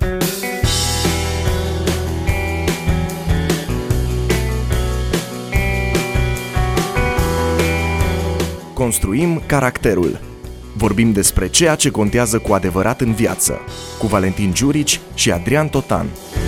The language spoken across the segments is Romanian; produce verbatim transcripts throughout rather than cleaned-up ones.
Construim caracterul. Vorbim despre ceea ce contează cu adevărat în viață, cu Valentin Giurici și Adrian Totan.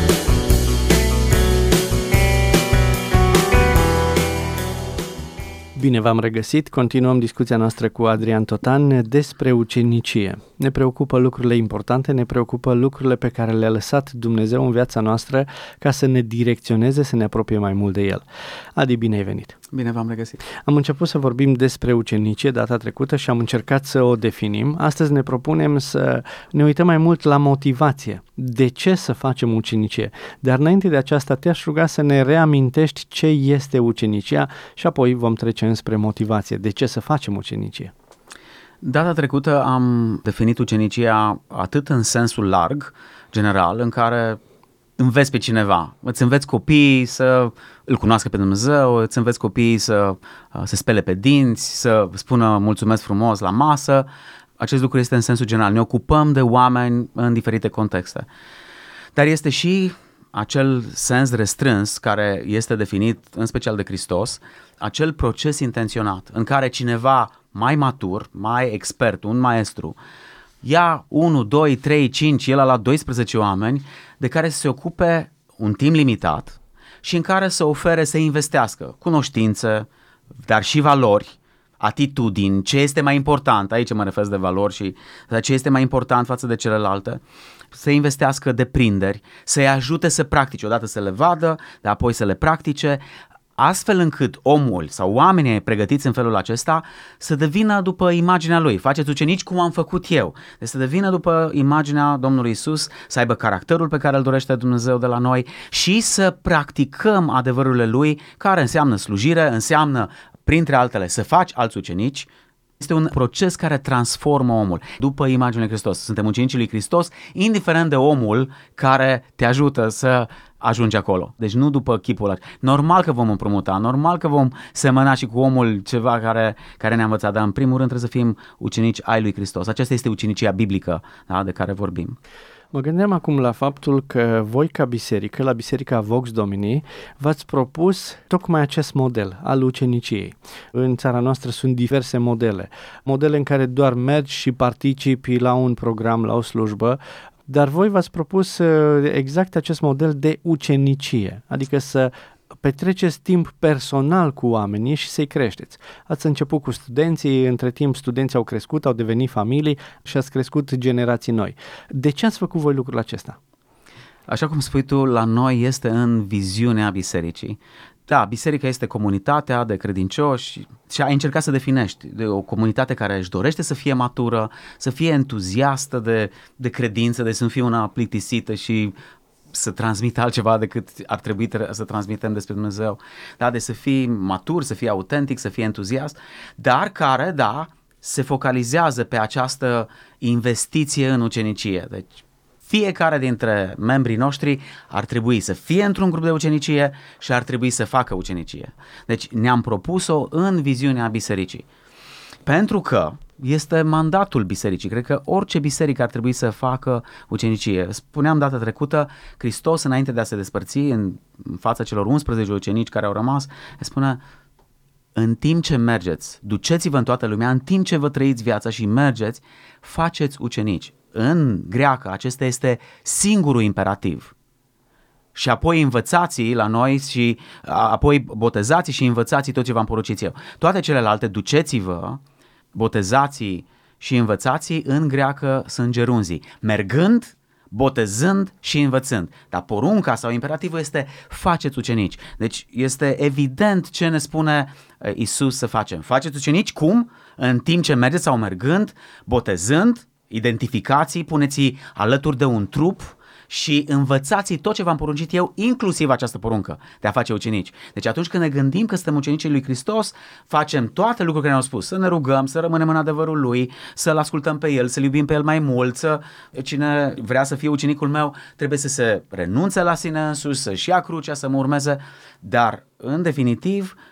Bine v-am regăsit, continuăm discuția noastră cu Adrian Totan despre ucenicie. Ne preocupă lucrurile importante, ne preocupă lucrurile pe care le-a lăsat Dumnezeu în viața noastră ca să ne direcționeze, să ne apropie mai mult de El. Adi, bine ai venit! Bine v-am regăsit! Am început să vorbim despre ucenicie data trecută și am încercat să o definim. Astăzi ne propunem să ne uităm mai mult la motivație. De ce să facem ucenicie? Dar înainte de aceasta te-aș ruga să ne reamintești ce este ucenicia și apoi vom trece înspre motivație. De ce să facem ucenicie? Data trecută am definit ucenicia atât în sensul larg, general, în care înveți pe cineva, îți înveți copiii să îl cunoască pe Dumnezeu, îți înveți copiii să se spele pe dinți, să spună mulțumesc frumos la masă. Acest lucru este în sensul general. Ne ocupăm de oameni în diferite contexte. Dar este și acel sens restrâns care este definit în special de Hristos, acel proces intenționat în care cineva mai matur, mai expert, un maestru, ia unu, doi, trei, cinci, el a luat doisprezece oameni de care să se ocupe un timp limitat și în care să ofere, să investească cunoștințe, dar și valori, atitudini, ce este mai important, aici mă refer de valori și ce este mai important față de celelalte, să investească deprinderi, să-i ajute să practice, odată să le vadă, dar apoi să le practice, astfel încât omul sau oamenii pregătiți în felul acesta să devină după imaginea lui. Faceți ucenici cum am făcut eu. Deci să devină după imaginea Domnului Isus, să aibă caracterul pe care îl dorește Dumnezeu de la noi și să practicăm adevărurile lui, care înseamnă slujire, înseamnă, printre altele, să faci alți ucenici. Este un proces care transformă omul după imaginea lui Hristos. Suntem ucenicii lui Hristos, indiferent de omul care te ajută să ajungi acolo. Deci nu după chipul ăla. Normal că vom împrumuta, normal că vom semăna și cu omul ceva care, care ne-a învățat, dar în primul rând trebuie să fim ucenici ai lui Hristos. Aceasta este ucenicia biblică, da, de care vorbim. Mă gândeam acum la faptul că voi ca biserică, la Biserica Vox Domini, v-ați propus tocmai acest model al uceniciei. În țara noastră sunt diverse modele, modele în care doar mergi și participi la un program, la o slujbă, dar voi v-ați propus exact acest model de ucenicie, adică să petreceți timp personal cu oamenii și să-i creșteți. Ați început cu studenții, între timp studenții au crescut, au devenit familii și ați crescut generații noi. De ce ați făcut voi lucrul acesta? Așa cum spui tu, la noi este în viziunea bisericii. Da, biserica este comunitatea de credincioși și ai încercat să definești de o comunitate care își dorește să fie matură, să fie entuziastă de, de credință, de să nu fie una plictisită și să transmită altceva decât ar trebui să transmitem despre Dumnezeu. Da, de să fii matur, să fii autentic, să fii entuziast, dar care, da, se focalizează pe această investiție în ucenicie. Deci fiecare dintre membrii noștri ar trebui să fie într-un grup de ucenicie și ar trebui să facă ucenicie. Deci ne-am propus-o în viziunea bisericii. Pentru că este mandatul bisericii. Cred că orice biserică ar trebui să facă ucenicie. Spuneam data trecută, Hristos, înainte de a se despărți în fața celor unsprezece ucenici care au rămas, spune: în timp ce mergeți, duceți-vă în toată lumea, în timp ce vă trăiți viața și mergeți, faceți ucenici. În greacă, acesta este singurul imperativ. Și apoi învățați la noi și apoi botezați și învățați tot ce v-am poruncit eu. Toate celelalte, duceți-vă, botezații și învățații, în greacă sunt gerunzii, mergând, botezând și învățând. Dar porunca sau imperativul este faceți ucenici. Deci este evident ce ne spune Isus să facem. Faceți ucenici cum? În timp ce mergeți sau mergând, botezând, identificați-i, puneți-i alături de un trup și învățați tot ce v-am poruncit eu, inclusiv această poruncă de a face ucenici. Deci atunci când ne gândim că suntem ucenicii lui Hristos, facem toate lucrurile care ne-au spus, să ne rugăm, să rămânem în adevărul lui, să-L ascultăm pe El, să-L iubim pe El mai mult, să cine vrea să fie ucenicul meu trebuie să se renunțe la sine însuși, să-și ia crucea, să mă urmeze, dar în definitiv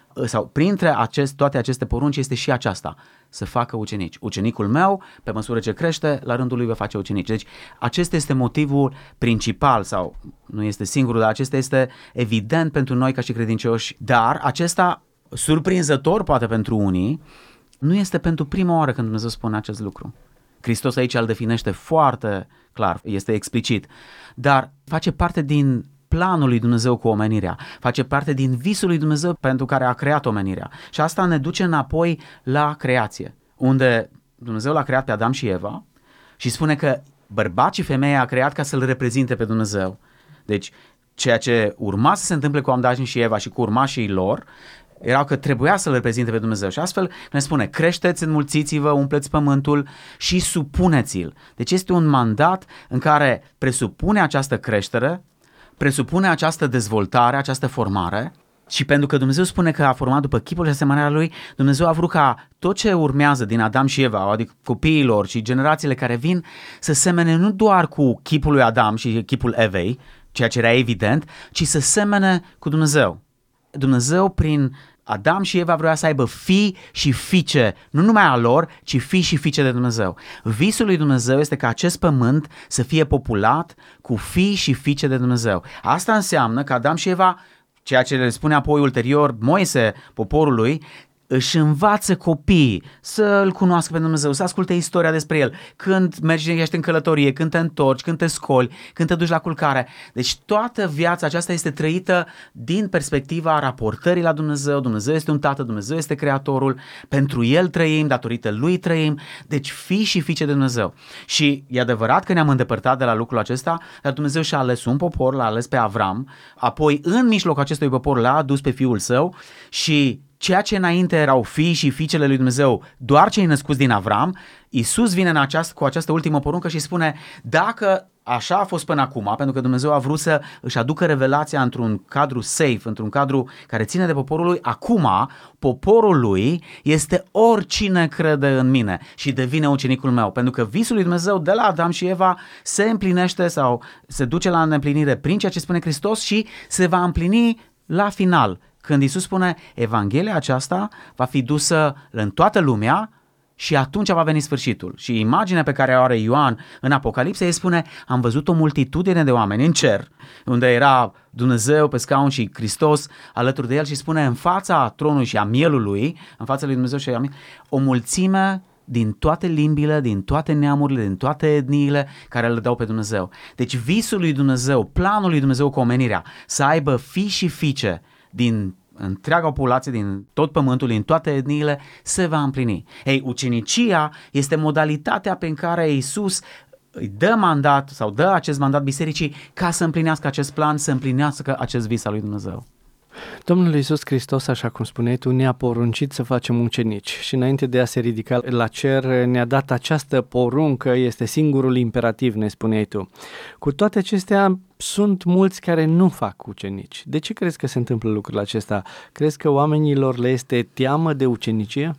sau printre acest, toate aceste porunci este și aceasta, să facă ucenici. Ucenicul meu, pe măsură ce crește, la rândul lui va face ucenici. Deci acesta este motivul principal, sau nu este singurul, dar acesta este evident pentru noi ca și credincioși, dar acesta, surprinzător poate pentru unii, nu este pentru prima oară când Dumnezeu spune acest lucru. Hristos aici îl definește foarte clar, este explicit, dar face parte din planul lui Dumnezeu cu omenirea, face parte din visul lui Dumnezeu pentru care a creat omenirea. Și asta ne duce înapoi la creație, unde Dumnezeu l-a creat pe Adam și Eva și spune că bărbat și femeie a creat ca să-L reprezinte pe Dumnezeu. Deci ceea ce urma să se întâmple cu Adam și Eva și cu urmașii lor erau că trebuia să-L reprezinte pe Dumnezeu. Și astfel ne spune, creșteți, înmulțiți-vă, umpleți pământul și supuneți-l. Deci este un mandat în care presupune această creștere, presupune această dezvoltare, această formare. Și pentru că Dumnezeu spune că a format după chipul și asemănarea lui, Dumnezeu a vrut ca tot ce urmează din Adam și Eva, adică copiilor și generațiile care vin, să semene nu doar cu chipul lui Adam și chipul Evei, ceea ce era evident, ci să semene cu Dumnezeu. Dumnezeu prin Adam și Eva vrea să aibă fii și fiice, nu numai a lor, ci fii și fiice de Dumnezeu. Visul lui Dumnezeu este ca acest pământ să fie populat cu fii și fiice de Dumnezeu. Asta înseamnă că Adam și Eva, ceea ce le spune apoi ulterior Moise poporului, își învață copiii să-L cunoască pe Dumnezeu, să asculte istoria despre El, când mergi, ești în călătorie, când te întorci, când te scoli, când te duci la culcare. Deci toată viața aceasta este trăită din perspectiva raportării la Dumnezeu. Dumnezeu este un tată, Dumnezeu este creatorul, pentru El trăim, datorită Lui trăim, deci fii și fiice de Dumnezeu. Și e adevărat că ne-am îndepărtat de la lucrul acesta, dar Dumnezeu și-a ales un popor, l-a ales pe Avram, apoi în mijlocul acestui popor l-a adus pe Fiul Său și ceea ce înainte erau fii și fiicele lui Dumnezeu, doar cei născuți din Avram, Iisus vine în această, cu această ultimă poruncă și spune, dacă așa a fost până acum, pentru că Dumnezeu a vrut să își aducă revelația într-un cadru safe, într-un cadru care ține de poporul lui, acum poporul lui este oricine crede în mine și devine ucenicul meu, pentru că visul lui Dumnezeu de la Adam și Eva se împlinește sau se duce la împlinire prin ceea ce spune Hristos și se va împlini la final, când Iisus spune, Evanghelia aceasta va fi dusă în toată lumea și atunci va veni sfârșitul. Și imaginea pe care o are Ioan în Apocalipsa, îi spune, am văzut o multitudine de oameni în cer, unde era Dumnezeu pe scaun și Hristos alături de el și spune, în fața tronului și a mielului, în fața lui Dumnezeu și a mielului, o mulțime din toate limbile, din toate neamurile, din toate etniile care le dau pe Dumnezeu. Deci visul lui Dumnezeu, planul lui Dumnezeu cu omenirea, să aibă fii și fiice din întreaga populație, din tot pământul, din toate etniile, se va împlini. Ei, ucenicia este modalitatea prin care Iisus îi dă mandat sau dă acest mandat bisericii ca să împlinească acest plan, să împlinească acest vis al lui Dumnezeu. Domnul Iisus Hristos, așa cum spuneai tu, ne-a poruncit să facem ucenici și înainte de a se ridica la cer ne-a dat această poruncă, este singurul imperativ, ne spuneai tu. Cu toate acestea, sunt mulți care nu fac ucenici. De ce crezi că se întâmplă lucrul acesta? Crezi că oamenilor le este teamă de ucenicie?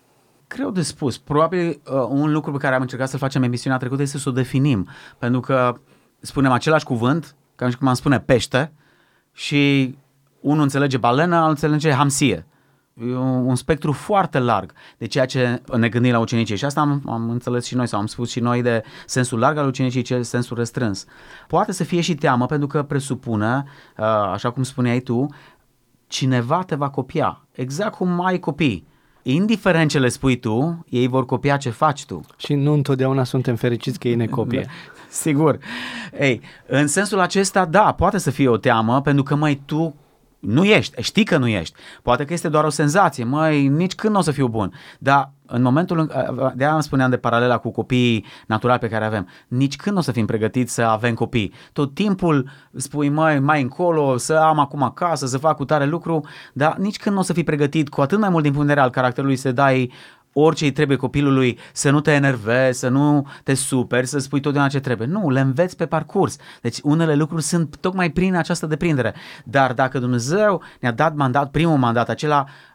Greu de spus. Probabil uh, un lucru pe care am încercat să-l facem emisiunea trecută este să o definim, pentru că spunem același cuvânt, ca și cum am spune pește, și unul înțelege balenă, altul înțelege hamsie. E un, un spectru foarte larg de ceea ce ne gândim la ucenicie și asta am, am înțeles și noi sau am spus și noi de sensul larg al uceniciei, ce sensul restrâns. Poate să fie și teamă pentru că presupune, așa cum spuneai tu, cineva te va copia, exact cum ai copii. Indiferent ce le spui tu, ei vor copia ce faci tu. Și nu întotdeauna suntem fericiți că ei ne copie. Sigur. Ei, în sensul acesta, da, poate să fie o teamă pentru că, măi, tu nu ești, știi că nu ești. Poate că este doar o senzație, măi, nici când nu o să fiu bun. Dar în momentul în care, de-aia îmi spuneam de paralela cu copiii naturali pe care avem, nici când nu o să fim pregătiți să avem copii. Tot timpul spui, măi, mai încolo, să am acum acasă, să fac cu tare lucru, dar nici când nu o să fii pregătit, cu atât mai mult din punct de vedere al caracterului, să dai orice îi trebuie copilului, să nu te enervezi, să nu te superi, să spui totdeauna ce trebuie. Nu, le înveți pe parcurs. Deci unele lucruri sunt tocmai prin această deprindere. Dar dacă Dumnezeu ne-a dat mandat, primul mandat, acela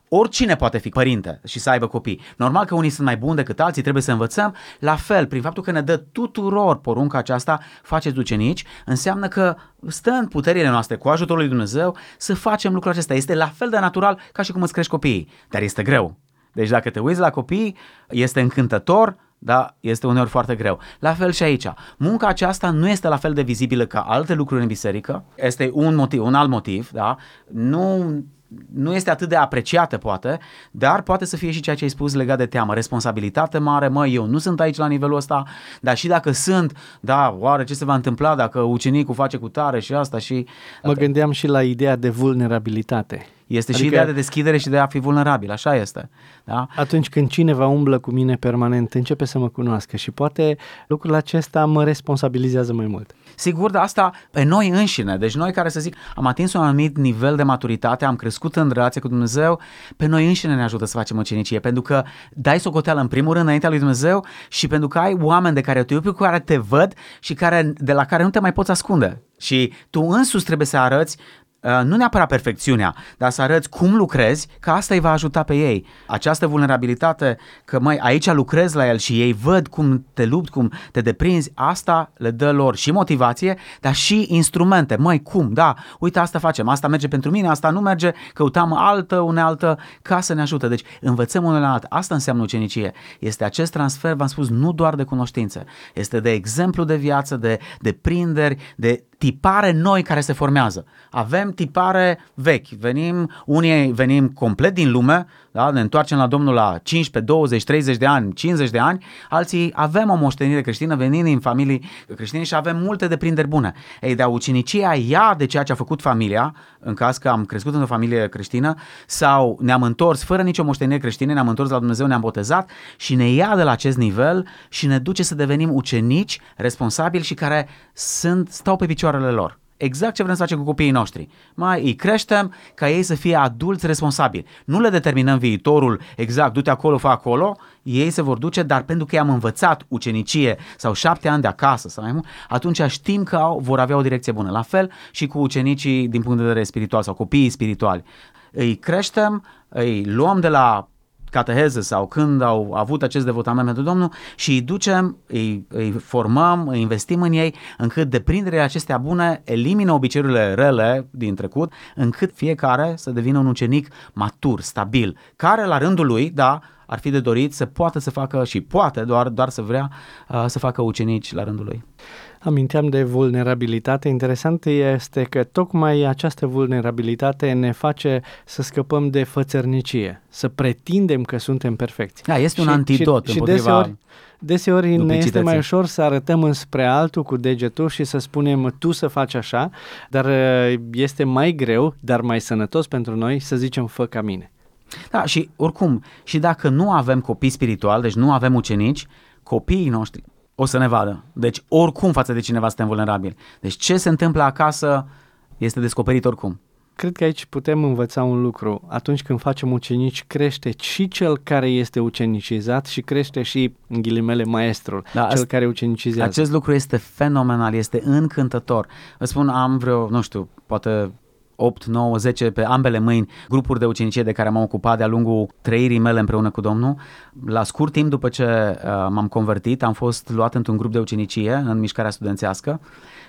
oricine poate fi părinte și să aibă copii. Normal că unii sunt mai buni decât alții, trebuie să învățăm. La fel, prin faptul că ne dă tuturor porunca aceasta, faceți ucenici, înseamnă că stă în puterile noastre, cu ajutorul lui Dumnezeu, să facem lucrul acesta. Este la fel de natural ca și cum îți crești copiii, dar este greu. Deci dacă te uiți la copii, este încântător, dar este uneori foarte greu. La fel și aici. Munca aceasta nu este la fel de vizibilă ca alte lucruri în biserică. Este un motiv, un alt motiv, da? Nu... nu este atât de apreciată poate, dar poate să fie și ceea ce ai spus legat de teamă, responsabilitate mare, mă, eu nu sunt aici la nivelul ăsta, dar și dacă sunt, da, oare ce se va întâmpla dacă ucenicul face cu tare și asta și... Mă gândeam și la ideea de vulnerabilitate. Este adică, și ideea de deschidere și de a fi vulnerabil, așa este. Da? Atunci când cineva umblă cu mine permanent, începe să mă cunoască și poate lucrul acesta mă responsabilizează mai mult. Sigur, dar asta pe noi înșine, deci noi care să zic, am atins un anumit nivel de maturitate, am crescut în relație cu Dumnezeu, pe noi înșine ne ajută să facem ucenicie, pentru că dai socoteală în primul rând înaintea lui Dumnezeu și pentru că ai oameni de care te iubi, cu care te văd și care, de la care nu te mai poți ascunde. Și tu însuți trebuie să arăți nu neapărat perfecțiunea, dar să arăți cum lucrezi, că asta îi va ajuta pe ei. Această vulnerabilitate, că măi, aici lucrezi la el și ei văd cum te lupți, cum te deprinzi, asta le dă lor și motivație, dar și instrumente. Măi, cum? Da, uite, asta facem, asta merge pentru mine, asta nu merge, căutăm altă unealtă ca să ne ajute. Deci învățăm unul la altă. Asta înseamnă ucenicie. Este acest transfer, v-am spus, nu doar de cunoștințe. Este de exemplu de viață, de, de prinderi, de tipare noi care se formează. Avem tipare vechi, venim, unii venim complet din lume, da? Ne întoarcem la Domnul la cincisprezece, douăzeci, treizeci de ani, cincizeci de ani, alții avem o moștenire creștină, venim din familii creștine și avem multe deprinderi bune. Ei, dar ucenicia ia de ceea ce a făcut familia, în caz că am crescut într-o familie creștină, sau ne-am întors fără nicio moștenire creștină, ne-am întors la Dumnezeu, ne-am botezat și ne ia de la acest nivel și ne duce să devenim ucenici responsabili și care sunt, stau pe picioarele lor. Exact ce vrem să facem cu copiii noștri. Mai îi creștem ca ei să fie adulți responsabili. Nu le determinăm viitorul exact, du-te acolo, fă acolo, ei se vor duce, dar pentru că i-am învățat ucenicie sau șapte ani de acasă sau mai mult, atunci știm că au, vor avea o direcție bună. La fel și cu ucenicii din punct de vedere spiritual sau copiii spirituali. Îi creștem, îi luăm de la cateheză sau când au avut acest devotament pentru Domnul și îi ducem, îi, îi formăm, îi investim în ei, încât deprinderile acestea bune elimină obiceiurile rele din trecut, încât fiecare să devină un ucenic matur, stabil, care la rândul lui, da, ar fi de dorit să poată să facă și poate doar, doar să vrea uh, să facă ucenici la rândul lui. Aminteam de vulnerabilitate. Interesant este că tocmai această vulnerabilitate ne face să scăpăm de fățărnicie, să pretindem că suntem perfecți. Da, este și, un antidot și, împotriva și deseori, deseori ne este mai duplicității. ușor să arătăm înspre altul cu degetul și să spunem tu să faci așa, dar este mai greu, dar mai sănătos pentru noi să zicem fă ca mine. Da, și oricum, și dacă nu avem copii spirituali, deci nu avem ucenici, copiii noștri o să ne vadă. Deci oricum față de cineva suntem vulnerabili. Deci ce se întâmplă acasă este descoperit oricum. Cred că aici putem învăța un lucru. Atunci când facem ucenici, crește și cel care este ucenicizat și crește și, în ghilimele, maestrul, da, cel care ucenicizează. Acest lucru este fenomenal, este încântător. Vă spun, am vreo, nu știu, poate opt, nouă, zece pe ambele mâini grupuri de ucenicie de care m-am ocupat de-a lungul trăirii mele împreună cu Domnul. La scurt timp după ce uh, m-am convertit, am fost luat într-un grup de ucenicie în mișcarea studențească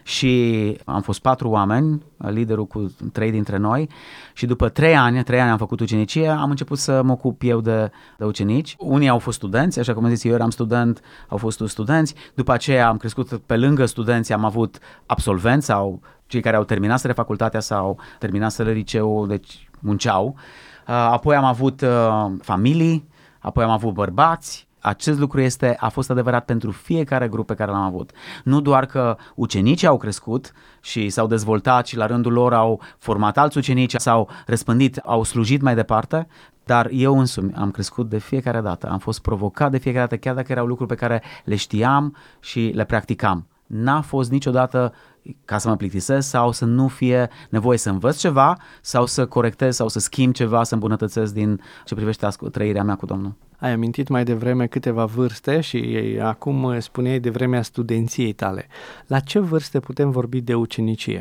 și am fost patru oameni, liderul cu trei dintre noi și după trei ani, trei ani am făcut ucenicie, am început să mă ocup eu de, de ucenici. Unii au fost studenți, așa cum am zis, eu eram student, au fost studenți, după aceea am crescut pe lângă studenți, am avut absolvenți sau cei care au terminat să facultatea sau terminat să liceul, deci munceau. Apoi am avut familii, apoi am avut bărbați. Acest lucru este, a fost adevărat pentru fiecare grup pe care l-am avut. Nu doar că ucenicii au crescut și s-au dezvoltat și la rândul lor au format alți ucenici, s-au răspândit, au slujit mai departe, dar eu însumi am crescut de fiecare dată. Am fost provocat de fiecare dată, chiar dacă erau lucruri pe care le știam și le practicam. N-a fost niciodată ca să mă plictisesc sau să nu fie nevoie să învăț ceva sau să corectez sau să schimb ceva, să îmbunătățesc din ce privește trăirea mea cu Domnul. Ai amintit mai devreme câteva vârste și acum spuneai de vremea studenției tale. La ce vârste putem vorbi de ucenicie?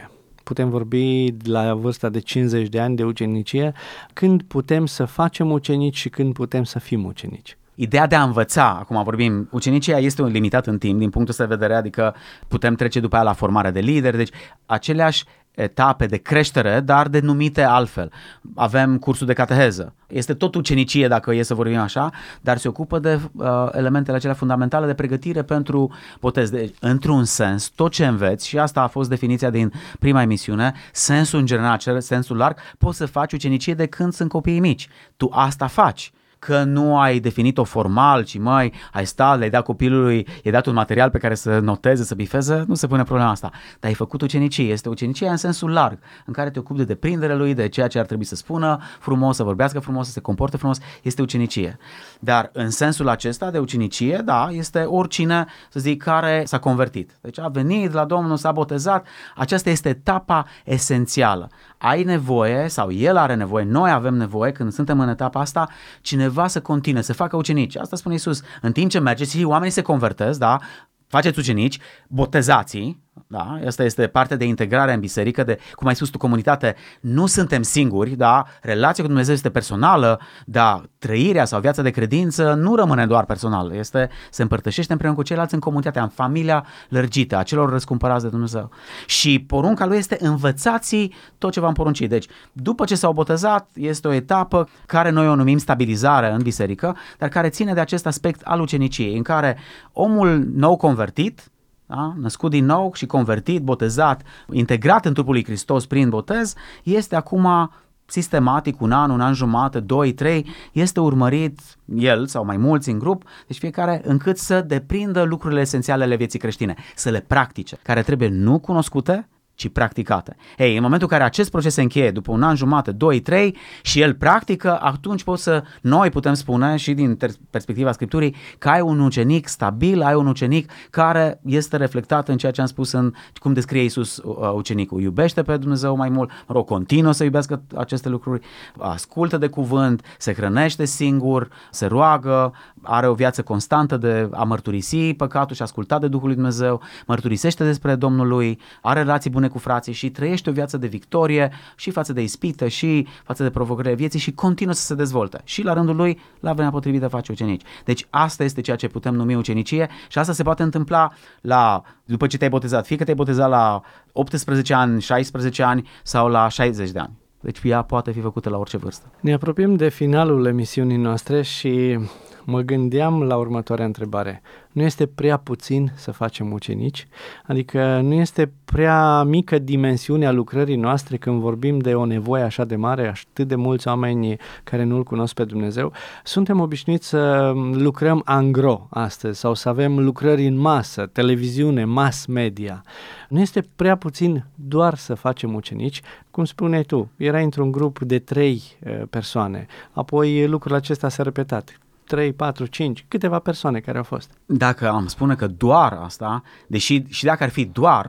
putem vorbi la vârsta de cincizeci de ani de ucenicie, când putem să facem ucenici și când putem să fim ucenici. Ideea de a învăța, acum vorbim, ucenicia este limitat în timp din punctul ăsta de vedere, adică putem trece după aia la formarea de lideri, deci aceleași etape de creștere, dar denumite altfel. Avem cursul de cateheză. Este tot ucenicie, dacă e să vorbim așa, dar se ocupă de uh, elementele acelea fundamentale de pregătire pentru botez. Deci, într-un sens, tot ce înveți, și asta a fost definiția din prima emisiune, sensul în general, sensul larg, poți să faci ucenicie de când sunt copiii mici. Tu asta faci. Că nu ai definit-o formal, ci măi, ai stat, le-ai dat copilului, i-ai dat un material pe care să noteze, să bifeze, nu se pune problema asta. Dar ai făcut ucenicie, este ucenicie în sensul larg, în care te ocupi de deprinderea lui, de ceea ce ar trebui să spună frumos, să vorbească frumos, să se comporte frumos, este ucenicie. Dar în sensul acesta de ucenicie, da, este oricine, să zic, care s-a convertit. Deci a venit la Domnul, s-a botezat, aceasta este etapa esențială. Ai nevoie, sau el are nevoie, noi avem nevoie, când suntem în etapa asta, cineva să continue, să facă ucenici. Asta spune Iisus. În timp ce mergeți, oamenii se convertesc, da? Faceți ucenici, botezați, da? Asta este partea de integrare în biserică, de, cum ai spus tu, comunitate. Nu suntem singuri, da? Relația cu Dumnezeu este personală, dar trăirea sau viața de credință nu rămâne doar personală, este, se împărtășește împreună cu ceilalți în comunitatea, în familia lărgită, a celor răscumpărați de Dumnezeu. Și porunca lui este învățați tot ce v-am poruncit. Deci, după ce s-au botezat, este o etapă care noi o numim stabilizare în biserică, dar care ține de acest aspect al uceniciei, în care omul nou convertit, da? Născut din nou și convertit, botezat, integrat în trupul lui Hristos prin botez, este acum sistematic un an, un an jumate, doi, trei, este urmărit el sau mai mulți în grup, deci fiecare încât să deprindă lucrurile esențiale ale vieții creștine, să le practice, care trebuie nu cunoscute, ci practicate. Ei, în momentul în care acest proces se încheie după un an jumate, doi, trei și el practică, atunci pot să, noi putem spune și din perspectiva Scripturii că ai un ucenic stabil, ai un ucenic care este reflectat în ceea ce am spus, în cum descrie Iisus uh, ucenicul. Iubește pe Dumnezeu mai mult, mă rog, continuă să iubească aceste lucruri, ascultă de cuvânt, se hrănește singur, se roagă, are o viață constantă de a mărturisi păcatul și asculta de Duhul lui Dumnezeu, mărturisește despre Domnul lui, are relații bune cu frații și trăiește o viață de victorie și față de ispită și față de provocările vieții și continuă să se dezvolte. Și la rândul lui, la vremea potrivită face ucenici. Deci asta este ceea ce putem numi ucenicie și asta se poate întâmpla la, după ce te-ai botezat, fie că te-ai botezat la optsprezece ani, șaisprezece ani sau la șaizeci de ani. Deci ea poate fi făcută la orice vârstă. Ne apropiem de finalul emisiunii noastre și mă gândeam la următoarea întrebare. Nu este prea puțin să facem ucenici? Adică nu este prea mică dimensiunea lucrării noastre când vorbim de o nevoie așa de mare, atât de mulți oameni care nu-L cunosc pe Dumnezeu? Suntem obișnuiți să lucrăm angro astăzi sau să avem lucrări în masă, televiziune, mass media. Nu este prea puțin doar să facem ucenici? Cum spuneai tu, erai într-un grup de trei persoane, apoi lucrul acesta s-a repetat. trei, patru, cinci, câteva persoane care au fost. Dacă am spune că doar asta, deși și dacă ar fi doar,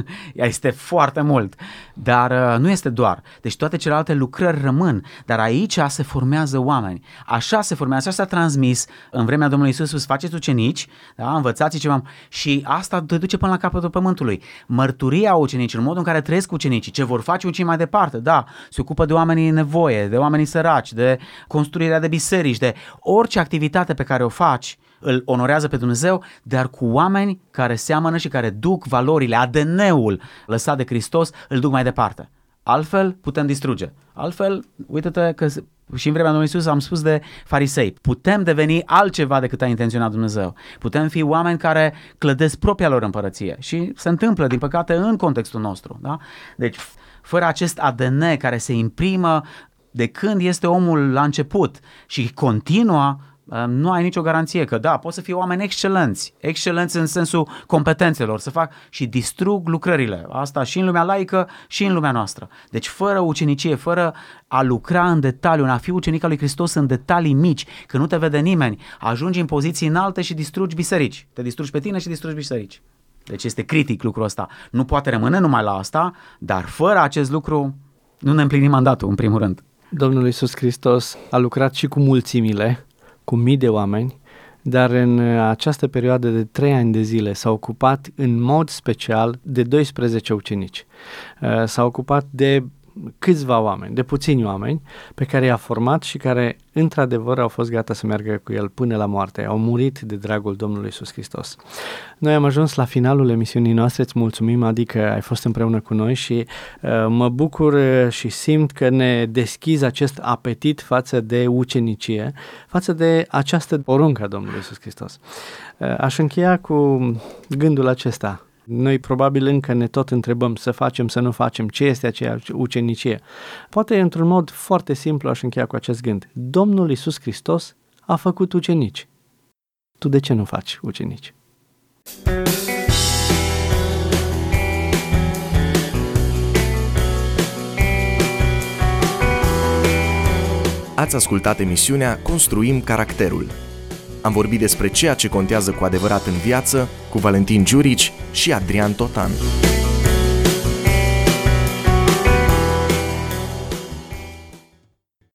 este foarte mult, dar nu este doar. Deci toate celelalte lucrări rămân, dar aici se formează oameni. Așa se formează, așa s-a transmis în vremea Domnului Iisus, faceți ucenici, da? Învățați ceva și asta te duce până la capătul pământului. Mărturia ucenicilor, modul în care trăiesc ucenicii, ce vor face ucenicii mai departe, da, se ocupă de oamenii în nevoie, de oamenii săraci, de construirea de biserici, de orice activitate pe care o faci, îl onorează pe Dumnezeu, dar cu oameni care seamănă și care duc valorile, A D N-ul lăsat de Hristos, îl duc mai departe. Altfel putem distruge. Altfel, uite-te că și în vremea Domnului Iisus am spus de farisei, putem deveni altceva decât a intenționat Dumnezeu. Putem fi oameni care clădesc propria lor împărăție și se întâmplă, din păcate, în contextul nostru. Da? Deci, fără acest A D N care se imprimă de când este omul la început și continuă, nu ai nicio garanție că da, pot să fie oameni excelenți, excelenți în sensul competențelor, să fac și distrug lucrările, asta și în lumea laică și în lumea noastră. Deci fără ucenicie, fără a lucra în detaliu, a fi ucenic al lui Hristos în detalii mici, că nu te vede nimeni, ajungi în poziții înalte și distrugi biserici, te distrugi pe tine și distrugi biserici. Deci este critic lucrul ăsta. Nu poate rămâne numai la asta, dar fără acest lucru nu ne împlinim mandatul, în primul rând. Domnul Iisus Hristos a lucrat și cu mulțimile, cu mii de oameni, dar în această perioadă de trei ani de zile s-a ocupat în mod special de doisprezece ucenici. S-a ocupat de câțiva oameni, de puțini oameni pe care i-a format și care într-adevăr au fost gata să meargă cu el până la moarte, au murit de dragul Domnului Iisus Hristos. Noi am ajuns la finalul emisiunii noastre, îți mulțumim, adică ai fost împreună cu noi și uh, mă bucur și simt că ne deschizi acest apetit față de ucenicie, față de această poruncă a Domnului Iisus Hristos. Uh, aș încheia cu gândul acesta. Noi probabil încă ne tot întrebăm să facem, să nu facem, ce este aceea ucenicie. Poate într-un mod foarte simplu aș încheia cu acest gând. Domnul Iisus Hristos a făcut ucenici. Tu de ce nu faci ucenici? Ați ascultat emisiunea Construim caracterul. Am vorbit despre ceea ce contează cu adevărat în viață cu Valentin Giurici și Adrian Totan.